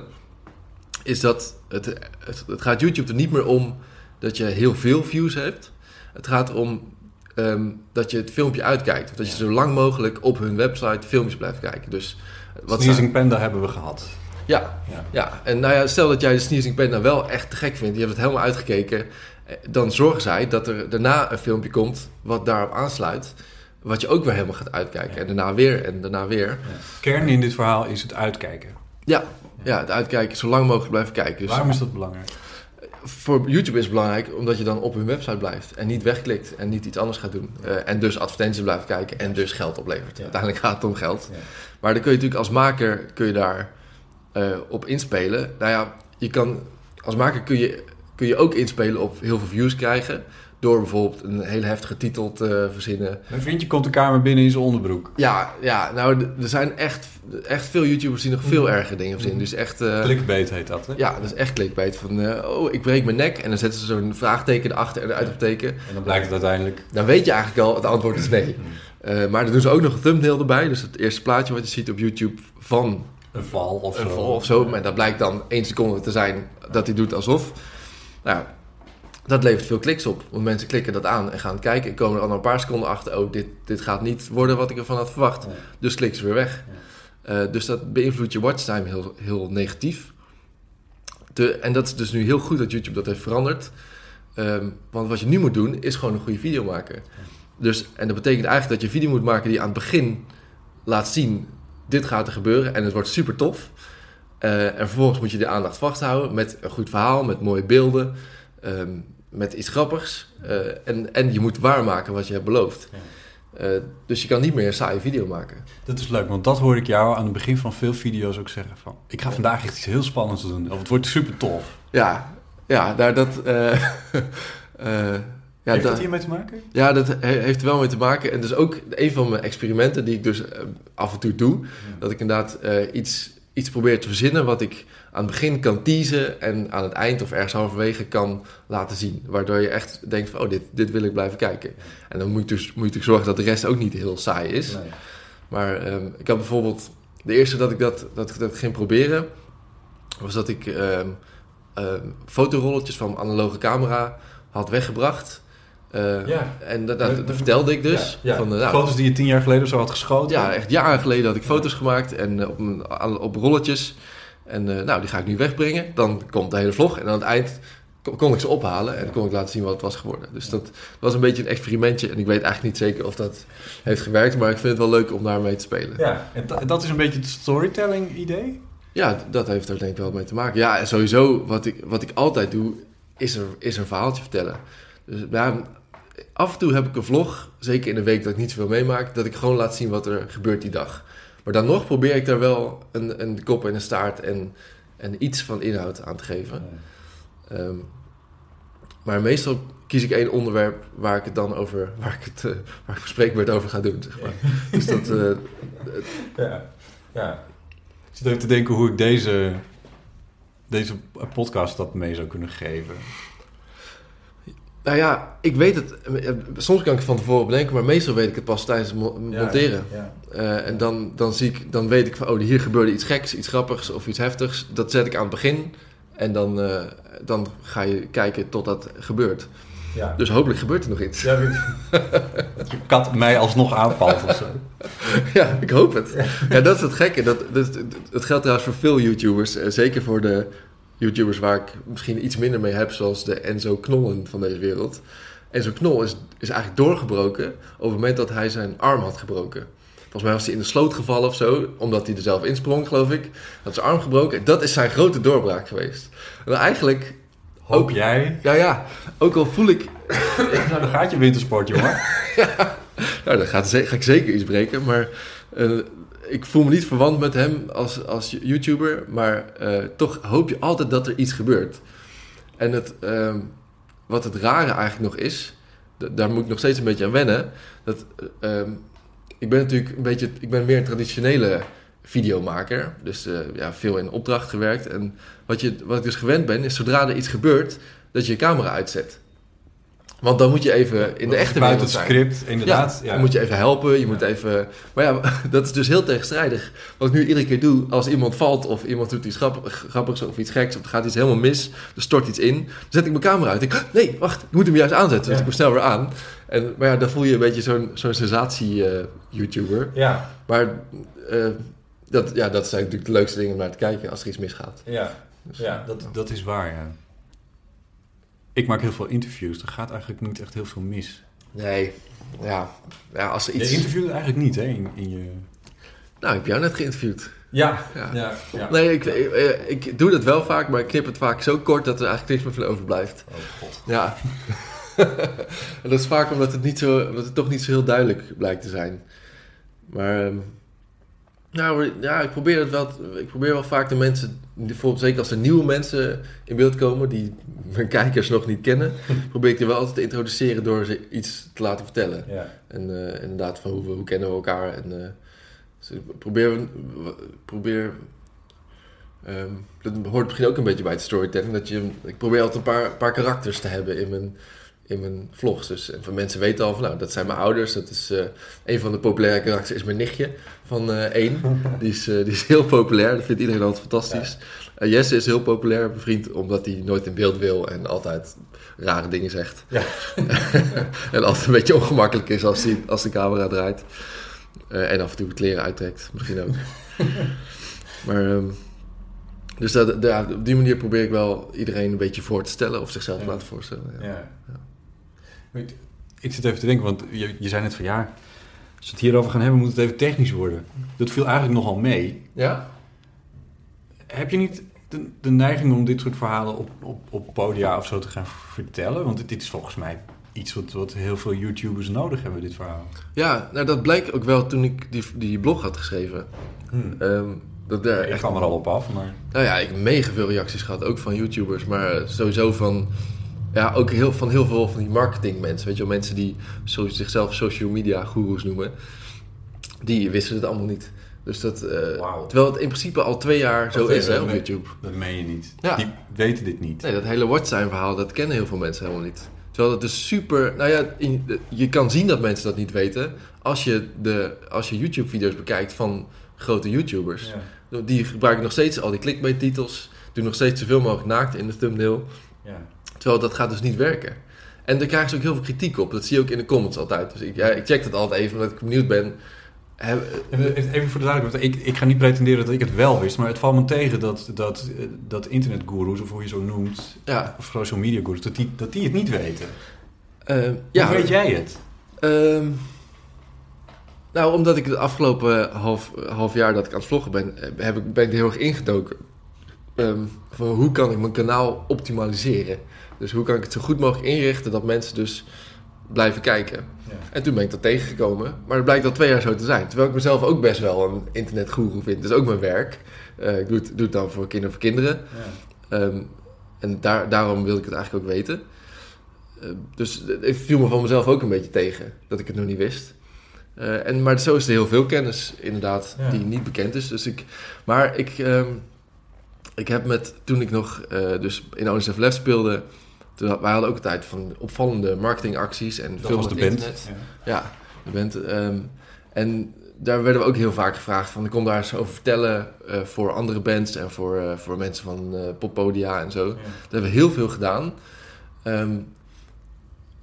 [SPEAKER 4] is dat het, het, het gaat YouTube er niet meer om dat je heel veel views hebt. Het gaat erom um, dat je het filmpje uitkijkt. Dat je zo lang mogelijk op hun website filmpjes blijft kijken. Dus,
[SPEAKER 3] wat Sneezing Panda hebben we gehad.
[SPEAKER 4] Ja, ja. ja. En nou ja, stel dat jij de Sneezing Panda wel echt te gek vindt. Je hebt het helemaal uitgekeken. Dan zorgen zij dat er daarna een filmpje komt wat daarop aansluit. Wat je ook weer helemaal gaat uitkijken. Ja. En daarna weer en daarna weer. Ja.
[SPEAKER 3] Kern in dit verhaal is het uitkijken.
[SPEAKER 4] Ja, ja, het uitkijken. Zo lang mogelijk blijven kijken. Dus
[SPEAKER 3] waarom is dat belangrijk?
[SPEAKER 4] Voor YouTube is het belangrijk omdat je dan op hun website blijft. En niet wegklikt en niet iets anders gaat doen. Uh, en dus advertenties blijft kijken en dus geld oplevert. Ja. Uiteindelijk gaat het om geld. Ja. Maar dan kun je natuurlijk als maker kun je daar uh, op inspelen. Nou ja, je kan, als maker kun je, kun je ook inspelen op heel veel views krijgen. Door bijvoorbeeld een hele heftige titel te verzinnen.
[SPEAKER 3] Mijn vriendje komt de kamer binnen in zijn onderbroek.
[SPEAKER 4] Ja, ja, nou, er zijn echt, echt veel YouTubers die nog veel mm. erger dingen verzinnen. Dus echt... Uh,
[SPEAKER 3] clickbait heet dat, hè?
[SPEAKER 4] Ja, dat is echt clickbait. Van, uh, oh, ik breek mijn nek. En dan zetten ze zo'n vraagteken erachter en een uitroepteken.
[SPEAKER 3] En dan blijkt het uiteindelijk...
[SPEAKER 4] Dan weet je eigenlijk al, het antwoord is nee. Uh, maar dan doen ze ook nog een thumbnail erbij. Dus het eerste plaatje wat je ziet op YouTube van...
[SPEAKER 3] Een val of
[SPEAKER 4] een
[SPEAKER 3] zo.
[SPEAKER 4] val of zo. Maar dat blijkt dan één seconde te zijn dat hij doet alsof. Nou dat levert veel kliks op. Want mensen klikken dat aan en gaan kijken. En komen er al na een paar seconden achter. Oh, dit, dit gaat niet worden wat ik ervan had verwacht. Ja. Dus klikken ze weer weg. Ja. Uh, dus dat beïnvloedt je watchtime heel, heel negatief. De, en dat is dus nu heel goed dat YouTube dat heeft veranderd. Um, want wat je nu moet doen, is gewoon een goede video maken. Ja. Dus, en dat betekent eigenlijk dat je een video moet maken die aan het begin laat zien... dit gaat er gebeuren en het wordt super tof. Uh, en vervolgens moet je de aandacht vasthouden met een goed verhaal, met mooie beelden... Um, met iets grappigs. Uh, en, en je moet waarmaken wat je hebt beloofd. Ja. Uh, dus je kan niet meer een saaie video maken.
[SPEAKER 3] Dat is leuk, want dat hoor ik jou aan het begin van veel video's ook zeggen. Van, ik ga vandaag echt iets heel spannends doen. Of het wordt super tof.
[SPEAKER 4] Ja, ja daar dat... Uh, uh, ja,
[SPEAKER 3] heeft
[SPEAKER 4] dat
[SPEAKER 3] het hiermee te maken?
[SPEAKER 4] Ja, dat he- heeft er wel mee te maken. En dus ook een van mijn experimenten die ik dus uh, af en toe doe. Ja. Dat ik inderdaad uh, iets, iets probeer te verzinnen wat ik... aan het begin kan teasen en aan het eind of ergens halverwege kan laten zien. Waardoor je echt denkt van, oh, dit, dit wil ik blijven kijken. Ja. En dan moet je, dus, moet je natuurlijk zorgen dat de rest ook niet heel saai is. Nee. Maar um, ik had bijvoorbeeld... De eerste dat ik dat, dat, dat ging proberen... was dat ik um, um, fotorolletjes van mijn analoge camera had weggebracht... Uh, ja. En dat, dat, dat vertelde ik dus.
[SPEAKER 3] Ja, ja.
[SPEAKER 4] Van, uh, nou,
[SPEAKER 3] foto's die je tien jaar geleden zo had geschoten?
[SPEAKER 4] Ja, echt jaren geleden had ik foto's gemaakt en uh, op, op rolletjes... En uh, nou, die ga ik nu wegbrengen. Dan komt de hele vlog. En aan het eind kon, kon ik ze ophalen. En dan kon ik laten zien wat het was geworden. Dus dat was een beetje een experimentje. En ik weet eigenlijk niet zeker of dat heeft gewerkt. Maar ik vind het wel leuk om daarmee te spelen.
[SPEAKER 3] Ja, en t- dat is een beetje het storytelling idee?
[SPEAKER 4] Ja, dat heeft er denk ik wel mee te maken. Ja, en sowieso wat ik, wat ik altijd doe, is, er, is een verhaaltje vertellen. Dus ja, af en toe heb ik een vlog, zeker in een week dat ik niet zoveel meemaak, dat ik gewoon laat zien wat er gebeurt die dag. Maar dan nog probeer ik daar wel een, een kop en een staart en, en iets van inhoud aan te geven. Ja. Um, maar meestal kies ik één onderwerp waar ik het dan over, waar ik het, uh, waar ik bespreekbaar over ga doen, zeg maar. Dus dat... Uh,
[SPEAKER 3] ja, ja. Ik zit even te denken hoe ik deze, deze podcast dat mee zou kunnen geven.
[SPEAKER 4] Nou ja, ik weet het. Soms kan ik het van tevoren bedenken, maar meestal weet ik het pas tijdens het mo- monteren. Ja, ja. Uh, en dan, dan, zie ik, dan weet ik van, oh, hier gebeurde iets geks, iets grappigs of iets heftigs. Dat zet ik aan het begin en dan, uh, dan ga je kijken tot dat gebeurt.
[SPEAKER 3] Ja.
[SPEAKER 4] Dus hopelijk gebeurt er nog iets.
[SPEAKER 3] Ja, dat je kat mij alsnog aanvalt of zo.
[SPEAKER 4] Ja, ik hoop het. Ja, dat is het gekke. Dat, dat, dat geldt trouwens voor veel YouTubers. Uh, zeker voor de YouTubers waar ik misschien iets minder mee heb, zoals de Enzo Knollen van deze wereld. Enzo Knol is, is eigenlijk doorgebroken op het moment dat hij zijn arm had gebroken. Volgens mij was hij in de sloot gevallen of zo, omdat hij er zelf insprong, geloof ik. Had zijn arm gebroken. Dat is zijn grote doorbraak geweest. En eigenlijk...
[SPEAKER 3] Hoop
[SPEAKER 4] ook,
[SPEAKER 3] jij?
[SPEAKER 4] Ja, ja. Ook al voel ik...
[SPEAKER 3] Nou, dan gaat je wintersport, jongen.
[SPEAKER 4] Ja, nou, dan gaat, ga ik zeker iets breken. Maar uh, ik voel me niet verwant met hem als, als YouTuber. Maar uh, toch hoop je altijd dat er iets gebeurt. En het, uh, wat het rare eigenlijk nog is... D- daar moet ik nog steeds een beetje aan wennen. Dat, uh, ik ben natuurlijk een beetje... Ik ben meer een traditionele videomaker. Dus uh, ja, veel in opdracht gewerkt. En wat, je, wat ik dus gewend ben, is zodra er iets gebeurt... dat je je camera uitzet. Want dan moet je even in de echte wereld
[SPEAKER 3] het
[SPEAKER 4] zijn.
[SPEAKER 3] script, inderdaad.
[SPEAKER 4] Ja,
[SPEAKER 3] Ja.
[SPEAKER 4] dan moet je even helpen. Je
[SPEAKER 3] Ja.
[SPEAKER 4] moet even... Maar ja, dat is dus heel tegenstrijdig. Wat ik nu iedere keer doe, als iemand valt... of iemand doet iets grappig, grappigs of iets geks... of er gaat iets helemaal mis, er stort iets in... dan zet ik mijn camera uit. Ik denk, nee, wacht, ik moet hem juist aanzetten. Dus
[SPEAKER 3] Ja.
[SPEAKER 4] ik hem snel weer aan. En, maar ja, dan voel je een beetje zo'n, zo'n sensatie-YouTuber.
[SPEAKER 3] Ja,
[SPEAKER 4] maar uh, dat, ja, dat zijn natuurlijk de leukste dingen om naar te kijken... als er iets misgaat.
[SPEAKER 3] ja.
[SPEAKER 4] Dus,
[SPEAKER 3] ja dat, dat is waar, ja. Ik maak heel veel interviews. Er gaat eigenlijk niet echt heel veel mis.
[SPEAKER 4] Nee, ja. ja als er iets...
[SPEAKER 3] Je interviewt eigenlijk niet, hè, in, in je...
[SPEAKER 4] Nou, ik heb jou net geïnterviewd.
[SPEAKER 3] Ja,
[SPEAKER 4] Ja.
[SPEAKER 3] ja, ja.
[SPEAKER 4] Nee, ik, ik, ik doe dat wel vaak, maar ik knip het vaak zo kort dat er eigenlijk niks meer van overblijft.
[SPEAKER 3] Oh god.
[SPEAKER 4] Ja. En dat is vaak omdat het, niet zo, omdat het toch niet zo heel duidelijk blijkt te zijn. Maar, um, nou ja, ik probeer het wel, ik probeer wel vaak de mensen, bijvoorbeeld zeker als er nieuwe mensen in beeld komen, die mijn kijkers nog niet kennen, probeer ik er wel altijd te introduceren door ze iets te laten vertellen.
[SPEAKER 3] Ja.
[SPEAKER 4] En uh, inderdaad, van hoe, hoe kennen we elkaar en... Uh, Dus ik probeer, probeer um, dat hoort misschien ook een beetje bij het storytelling, dat je, ik probeer altijd een paar, paar karakters te hebben in mijn, in mijn vlogs. Dus en van mensen weten al van, nou, dat zijn mijn ouders, dat is uh, een van de populaire karakters is mijn nichtje van uh, één. Die is, uh, die is heel populair, dat vindt iedereen altijd fantastisch. Ja. Uh, Jesse is heel populair, mijn vriend, omdat hij nooit in beeld wil en altijd rare dingen zegt. Ja. En altijd een beetje ongemakkelijk is als, hij, als de camera draait. Uh, en af en toe kleren uittrekt, misschien ook. Maar, um, dus dat, ja, op die manier probeer ik wel iedereen een beetje voor te stellen, of zichzelf
[SPEAKER 3] ja.
[SPEAKER 4] laten voorstellen. Ja.
[SPEAKER 3] Ja. Ja. Ik zit even te denken, want je, je zei net van ja, als we het hierover gaan hebben, moet het even technisch worden. Dat viel eigenlijk nogal mee.
[SPEAKER 4] Ja?
[SPEAKER 3] Heb je niet de, de neiging om dit soort verhalen op, op, op podia of zo te gaan vertellen? Want dit is volgens mij iets wat, wat heel veel YouTubers nodig hebben, dit verhaal.
[SPEAKER 4] Ja, nou dat bleek ook wel toen ik die, die blog had geschreven. Hmm. Um, dat daar
[SPEAKER 3] ik
[SPEAKER 4] echt
[SPEAKER 3] kwam er al op af, maar...
[SPEAKER 4] Nou ja, ik heb mega veel reacties gehad, ook van YouTubers, maar sowieso van... Ja, ook heel, van heel veel van die marketingmensen, weet je wel, mensen die so, zichzelf social media goeroes noemen. Die wisten het allemaal niet. Dus dat, uh, wow. Terwijl het in principe al twee jaar zo is, hè, op YouTube.
[SPEAKER 3] Dat meen je niet.
[SPEAKER 4] Ja.
[SPEAKER 3] Die weten dit niet.
[SPEAKER 4] Nee, dat hele Watchtime verhaal, dat kennen heel veel mensen helemaal niet. Terwijl het dus super... Nou ja, je kan zien dat mensen dat niet weten als je, de, als je YouTube-video's bekijkt van grote YouTubers. Ja. Die gebruiken nog steeds al die clickbait-titels, doen nog steeds zoveel mogelijk naakt in de thumbnail. Ja. Terwijl dat gaat dus niet werken. En daar krijgen ze ook heel veel kritiek op. Dat zie je ook in de comments altijd. Dus ik, ja, ik check dat altijd even, omdat ik benieuwd ben.
[SPEAKER 3] Even voor de duidelijkheid, ik, ik ga niet pretenderen dat ik het wel wist, maar het valt me tegen dat, dat, dat internetgoeroes, of hoe je zo noemt, ja. of social media goeroes, dat die, dat die het niet weten. Uh, hoe ja, weet jij het?
[SPEAKER 4] Uh, nou, omdat ik het afgelopen half, half jaar dat ik aan het vloggen ben, heb ik, ben ik er heel erg ingedoken. Um, van hoe kan ik mijn kanaal optimaliseren? Dus hoe kan ik het zo goed mogelijk inrichten dat mensen dus blijven kijken? Ja. En toen ben ik dat tegengekomen. Maar het blijkt al twee jaar zo te zijn. Terwijl ik mezelf ook best wel een internetgoeroe vind. Dat is ook mijn werk. Uh, ik doe het, doe het dan voor kinderen voor kinderen. Ja. Um, en daar, daarom wil ik het eigenlijk ook weten. Uh, dus het viel me van mezelf ook een beetje tegen. Dat ik het nog niet wist. Uh, en, maar zo is er heel veel kennis inderdaad ja. die niet bekend is. Dus ik, maar ik, um, ik heb met, toen ik nog uh, dus in O N S F Lef speelde... Toen, wij hadden ook een tijd van opvallende marketingacties en
[SPEAKER 3] dat
[SPEAKER 4] veel
[SPEAKER 3] was de
[SPEAKER 4] internet.
[SPEAKER 3] band.
[SPEAKER 4] Ja, ja de band. Um, en daar werden we ook heel vaak gevraagd van... ik kon daar eens over vertellen uh, voor andere bands... en voor, uh, voor mensen van uh, poppodia en zo. Ja. Dat hebben we heel veel gedaan. Um,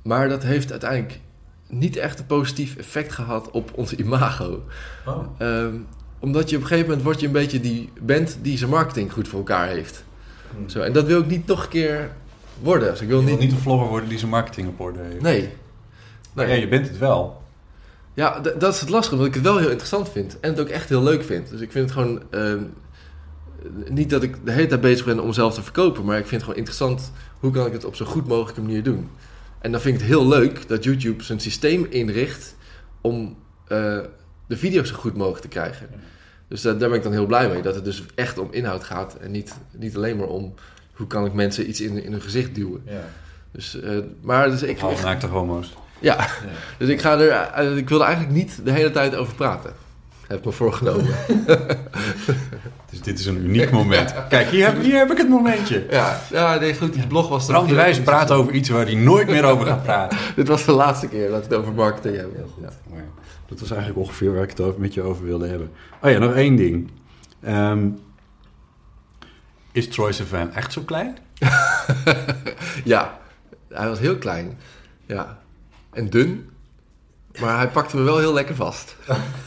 [SPEAKER 4] maar dat heeft uiteindelijk niet echt een positief effect gehad op ons imago.
[SPEAKER 3] Oh.
[SPEAKER 4] Um, omdat je op een gegeven moment wordt je een beetje die band die zijn marketing goed voor elkaar heeft.
[SPEAKER 3] Hmm.
[SPEAKER 4] Zo, en dat wil ik niet nog een keer worden. Dus ik wil
[SPEAKER 3] Je wil
[SPEAKER 4] niet...
[SPEAKER 3] niet een vlogger worden die zijn marketing op orde heeft.
[SPEAKER 4] Nee. nee.
[SPEAKER 3] Ja, je bent het wel.
[SPEAKER 4] Ja, d- dat is het lastige, want ik het wel heel interessant vind. En het ook echt heel leuk vind. Dus ik vind het gewoon... Uh, niet dat ik de hele tijd bezig ben om mezelf te verkopen, maar ik vind het gewoon interessant, hoe kan ik het op zo goed mogelijke manier doen. En dan vind ik het heel leuk dat YouTube zijn systeem inricht om uh, de video's zo goed mogelijk te krijgen. Dus uh, daar ben ik dan heel blij mee, dat het dus echt om inhoud gaat en niet, niet alleen maar om hoe kan ik mensen iets in, in hun gezicht duwen.
[SPEAKER 3] Ja.
[SPEAKER 4] Dus, uh, maar dus ik...
[SPEAKER 3] Halfnaakte homo's.
[SPEAKER 4] Ja.
[SPEAKER 3] ja,
[SPEAKER 4] dus ik ga er, uh, ik wil er eigenlijk niet de hele tijd over praten. Heb ik me voorgenomen.
[SPEAKER 3] Dus dit is een uniek moment. Kijk, hier heb, hier heb ik het momentje.
[SPEAKER 4] Ja, ja nee, goed, die blog was...
[SPEAKER 3] Bram de Wijs praat over iets waar hij nooit meer over gaat praten.
[SPEAKER 4] Dit was de laatste keer dat we het over marketing hebben. Ja.
[SPEAKER 3] Ja. Dat was eigenlijk ongeveer waar ik het over, met je over wilde hebben. Oh ja, nog één ding. Um, is Troye Sivan echt zo klein?
[SPEAKER 4] Ja, hij was heel klein. Ja. En dun. Maar hij pakte me wel heel lekker vast.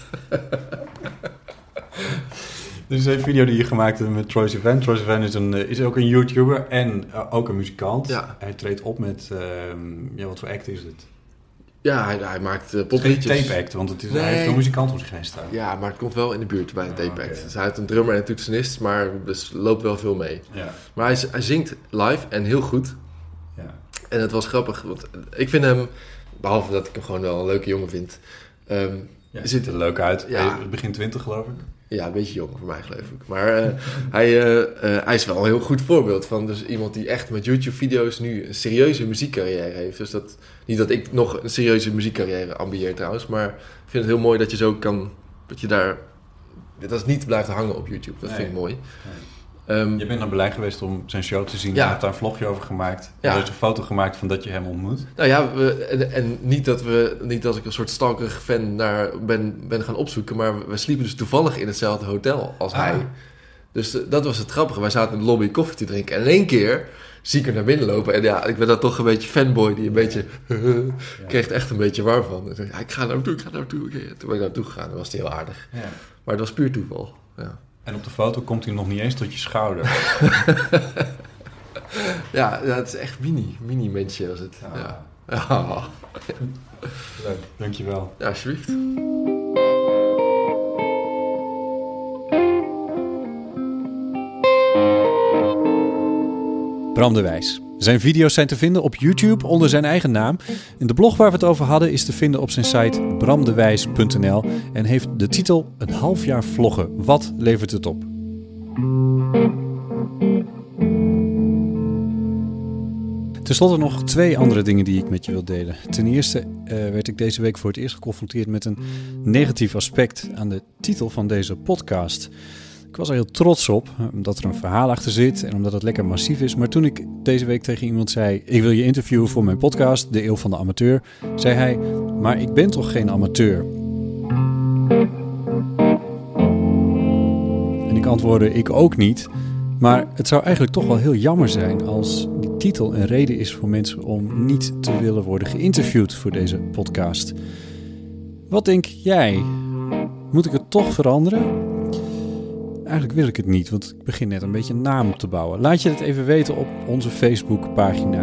[SPEAKER 3] Dit is een video die je gemaakt hebt met Troye Sivan. Troye Sivan is, een, is ook een YouTuber en uh, ook een muzikant.
[SPEAKER 4] Ja.
[SPEAKER 3] Hij treedt op met... Uh, ja, wat voor act is het?
[SPEAKER 4] Ja, hij, hij maakt uh,
[SPEAKER 3] popliedjes.
[SPEAKER 4] popliedjes.
[SPEAKER 3] Tape act, want het is,
[SPEAKER 4] nee.
[SPEAKER 3] hij heeft een muzikant om zich heen staan.
[SPEAKER 4] Ja, maar het komt wel in de buurt bij een tape act.
[SPEAKER 3] Oh, okay.
[SPEAKER 4] Dus hij heeft een drummer en een toetsenist, maar dus loopt wel veel mee.
[SPEAKER 3] Ja.
[SPEAKER 4] Maar hij, hij zingt live en heel goed.
[SPEAKER 3] Ja.
[SPEAKER 4] En het was grappig, want ik vind hem, behalve dat ik hem gewoon wel een leuke jongen vind... Um,
[SPEAKER 3] Ja, ziet er leuk uit.
[SPEAKER 4] Ja.
[SPEAKER 3] Hij begin twintig, geloof ik.
[SPEAKER 4] Ja, een beetje jong voor mij, geloof ik. Maar uh, hij, uh, uh, hij is wel een heel goed voorbeeld van dus iemand die echt met YouTube-video's nu een serieuze muziekcarrière heeft. Dus dat, niet dat ik nog een serieuze muziekcarrière ambieer trouwens, maar ik vind het heel mooi dat je zo kan, dat je daar, dat het niet blijft hangen op YouTube. Dat nee. vind ik mooi.
[SPEAKER 3] Nee.
[SPEAKER 4] Um,
[SPEAKER 3] je bent naar Berlijn geweest om zijn show te zien.
[SPEAKER 4] Ja.
[SPEAKER 3] Je hebt daar een vlogje over gemaakt.
[SPEAKER 4] Ja.
[SPEAKER 3] Er is een foto gemaakt van dat je hem ontmoet.
[SPEAKER 4] Nou ja, we, en, en niet dat we niet dat ik een soort stalkerig fan naar ben, ben gaan opzoeken, maar we sliepen dus toevallig in hetzelfde hotel als ah. hij. Dus uh, dat was het grappige. Wij zaten in de lobby koffie te drinken en in één keer zie ik er naar binnen lopen. En ja, ik ben dan toch een beetje fanboy die een beetje... ja. kreeg er echt een beetje warm van. Dus ik, ja, ik ga naar naartoe, ik ga naar naartoe. Okay. Toen ben ik naartoe gegaan, dan was hij heel aardig. Ja. Maar het was puur toeval, ja.
[SPEAKER 3] En op de foto komt hij nog niet eens tot je schouder.
[SPEAKER 4] ja, ja, het is echt mini, mini mensje was het. Ja. Ja. Ja.
[SPEAKER 3] Leuk, dankjewel.
[SPEAKER 4] Ja, alsjeblieft.
[SPEAKER 3] Bram de Wijs. Zijn video's zijn te vinden op YouTube onder zijn eigen naam. En de blog waar we het over hadden is te vinden op zijn site bram de wijs punt n l en heeft de titel Een half jaar vloggen. Wat levert het op? Ten slotte nog twee andere dingen die ik met je wil delen. Ten eerste uh, werd ik deze week voor het eerst geconfronteerd met een negatief aspect aan de titel van deze podcast. Ik was er heel trots op, omdat er een verhaal achter zit en omdat het lekker massief is. Maar toen ik deze week tegen iemand zei, ik wil je interviewen voor mijn podcast, De Eeuw van de Amateur, zei hij, maar ik ben toch geen amateur? En ik antwoordde, ik ook niet. Maar het zou eigenlijk toch wel heel jammer zijn als die titel een reden is voor mensen om niet te willen worden geïnterviewd voor deze podcast. Wat denk jij? Moet ik het toch veranderen? Eigenlijk wil ik het niet, want ik begin net een beetje een naam te bouwen. Laat je het even weten op onze Facebookpagina.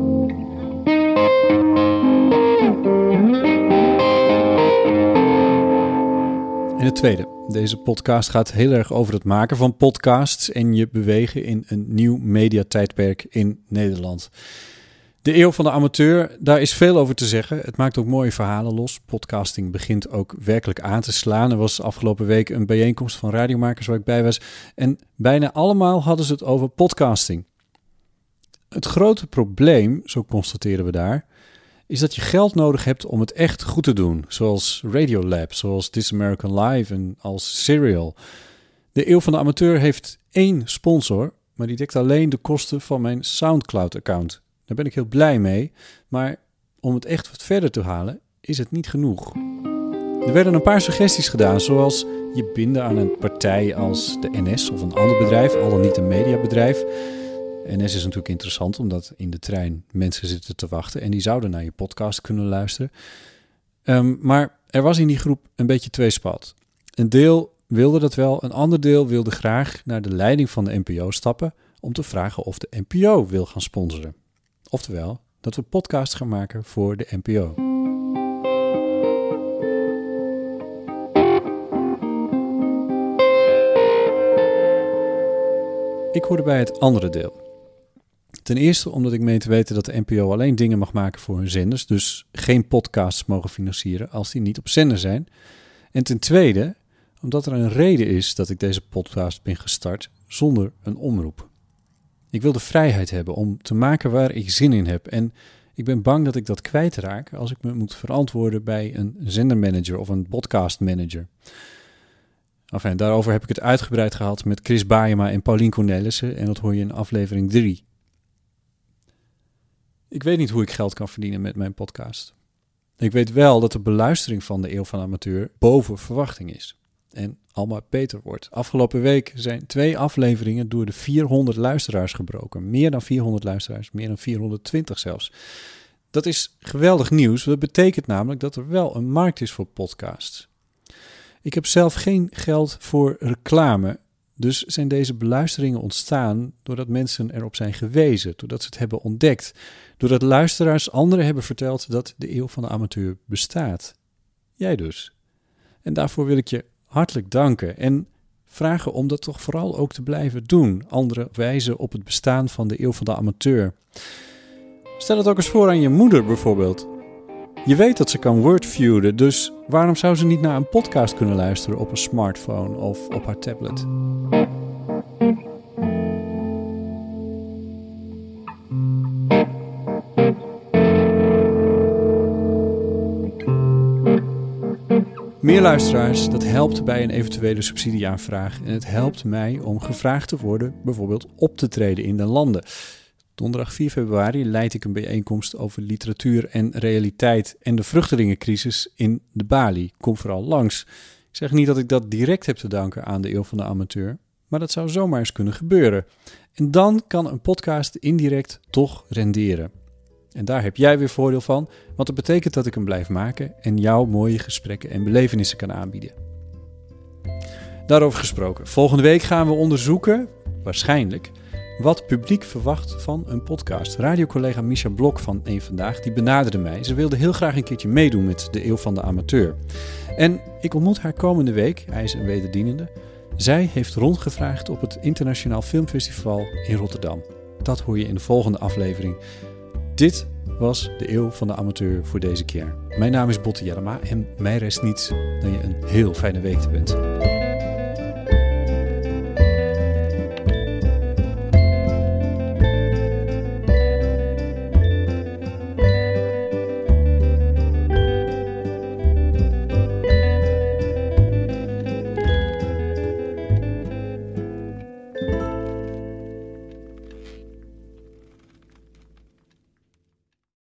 [SPEAKER 3] En het tweede. Deze podcast gaat heel erg over het maken van podcasts en je bewegen in een nieuw mediatijdperk in Nederland. De Eeuw van de Amateur, daar is veel over te zeggen. Het maakt ook mooie verhalen los. Podcasting begint ook werkelijk aan te slaan. Er was afgelopen week een bijeenkomst van radiomakers waar ik bij was. En bijna allemaal hadden ze het over podcasting. Het grote probleem, zo constateren we daar, is dat je geld nodig hebt om het echt goed te doen. Zoals Radiolab, zoals This American Live en als Serial. De Eeuw van de Amateur heeft één sponsor, maar die dekt alleen de kosten van mijn SoundCloud-account. Daar ben ik heel blij mee, maar om het echt wat verder te halen is het niet genoeg. Er werden een paar suggesties gedaan, zoals je binden aan een partij als de N S of een ander bedrijf, al dan niet een mediabedrijf. N S is natuurlijk interessant, omdat in de trein mensen zitten te wachten en die zouden naar je podcast kunnen luisteren. Um, maar er was in die groep een beetje tweespalt. Een deel wilde dat wel, een ander deel wilde graag naar de leiding van de N P O stappen om te vragen of de N P O wil gaan sponsoren. Oftewel, dat we podcasts gaan maken voor de N P O. Ik hoorde bij het andere deel. Ten eerste omdat ik meen te weten dat de N P O alleen dingen mag maken voor hun zenders, dus geen podcasts mogen financieren als die niet op zender zijn. En ten tweede omdat er een reden is dat ik deze podcast ben gestart zonder een omroep. Ik wil de vrijheid hebben om te maken waar ik zin in heb en ik ben bang dat ik dat kwijtraak als ik me moet verantwoorden bij een zendermanager of een podcastmanager. Enfin, daarover heb ik het uitgebreid gehad met Chris Baaema en Paulien Cornelissen en dat hoor je in aflevering drie. Ik weet niet hoe ik geld kan verdienen met mijn podcast. Ik weet wel dat de beluistering van de Eeuw van de Amateur boven verwachting is. En allemaal beter wordt. Afgelopen week zijn twee afleveringen door de vierhonderd luisteraars gebroken. Meer dan vierhonderd luisteraars, meer dan vierhonderdtwintig zelfs. Dat is geweldig nieuws. Dat betekent namelijk dat er wel een markt is voor podcasts. Ik heb zelf geen geld voor reclame. Dus zijn deze beluisteringen ontstaan doordat mensen erop zijn gewezen, doordat ze het hebben ontdekt, doordat luisteraars anderen hebben verteld dat de Eeuw van de Amateur bestaat. Jij dus. En daarvoor wil ik je hartelijk danken en vragen om dat toch vooral ook te blijven doen, anderen wijzen op het bestaan van de Eeuw van de Amateur. Stel het ook eens voor aan je moeder bijvoorbeeld. Je weet dat ze kan wordviewen, dus waarom zou ze niet naar een podcast kunnen luisteren op een smartphone of op haar tablet? Meer luisteraars, dat helpt bij een eventuele subsidieaanvraag en het helpt mij om gevraagd te worden bijvoorbeeld op te treden in de landen. Donderdag vier februari leid ik een bijeenkomst over literatuur en realiteit en de vluchtelingencrisis in de Bali. Kom vooral langs. Ik zeg niet dat ik dat direct heb te danken aan de Eeuw van de Amateur, maar dat zou zomaar eens kunnen gebeuren. En dan kan een podcast indirect toch renderen. En daar heb jij weer voordeel van, want dat betekent dat ik hem blijf maken en jou mooie gesprekken en belevenissen kan aanbieden. Daarover gesproken. Volgende week gaan we onderzoeken, waarschijnlijk, wat publiek verwacht van een podcast. Radiocollega Misha Blok van Eén Vandaag, die benaderde mij. Ze wilde heel graag een keertje meedoen met de Eeuw van de Amateur. En ik ontmoet haar komende week, hij is een wederdienende. Zij heeft rondgevraagd op het Internationaal Filmfestival in Rotterdam. Dat hoor je in de volgende aflevering. Dit was de Eeuw van de Amateur voor deze keer. Mijn naam is Botte Jellema en mij rest niets dan je een heel fijne week te wensen.